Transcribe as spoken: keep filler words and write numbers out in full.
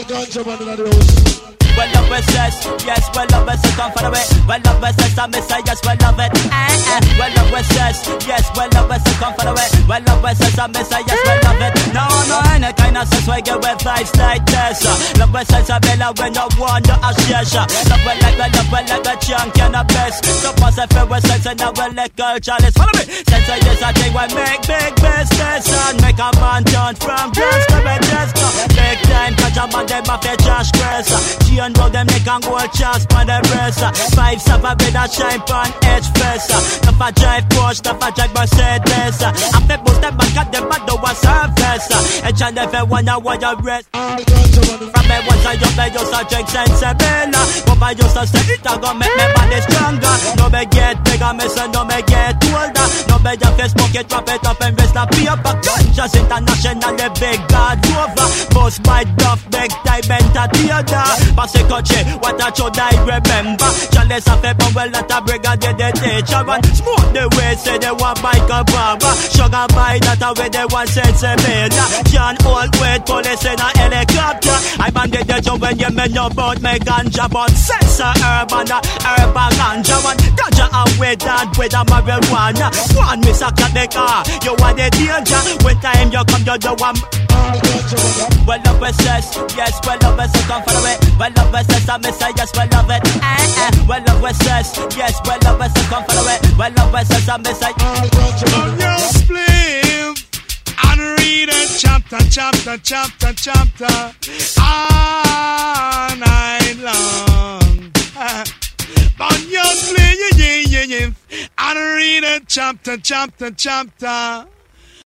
All ganja man in the house. Well love is yes, yes, well love is come for the way. Well love is yes, I miss I yes, well love it. Eh, eh. Well love is yes, yes, well love is come for the way. Well love is yes, I miss I yes, well love it. No, no, any kind of sense we get with vibes like this. Love is yes, I bella when no one no association. Love well like well love well like a champion of best. So pass a fair with sense and now well like culture. Let's follow me. Sense I yes, I think we make big business and make a man turn from girls to be just big time catch a man them off their trash grass. And roll them neck and gold chance for the rest. Five sap a bit of shine on edge face. If I drive Porsche, if I drive Mercedes, I fit boost them back at them but do a service. Each and every one I want your rest. From me once I up, I used to drink sensible. But I used to say it, I gon' make me body stronger. No me get bigger, me say no me get older. No me just Facebook it, drop it up and rest the paper. Conscious internationally big God over. Boss my duff, big time entertainer. Say country, what I should I remember? Chalice of a bumble at a brigade the teacher and smoke the way say they want bike a barber. Sugar by that away they want sense a mania. Can't hold weight police in a helicopter. I banded the job when you men know about me ganja but sense a urban a urban ganja one. Ganja away that with a marijuana. One miss a cat the car, you want the danger. When time you come you do one. Well love is yes, yes, well love is come for the way. Well love is yes, I miss I yes, well love it. Eh, eh. Well love is yes, yes, well love is come for the way. Well love is yes, I miss I. On your split and read a chapter, chapter, chapter, chapter all night long. On your split, yeah, yeah, yeah, yeah, and read a chapter, chapter, chapter.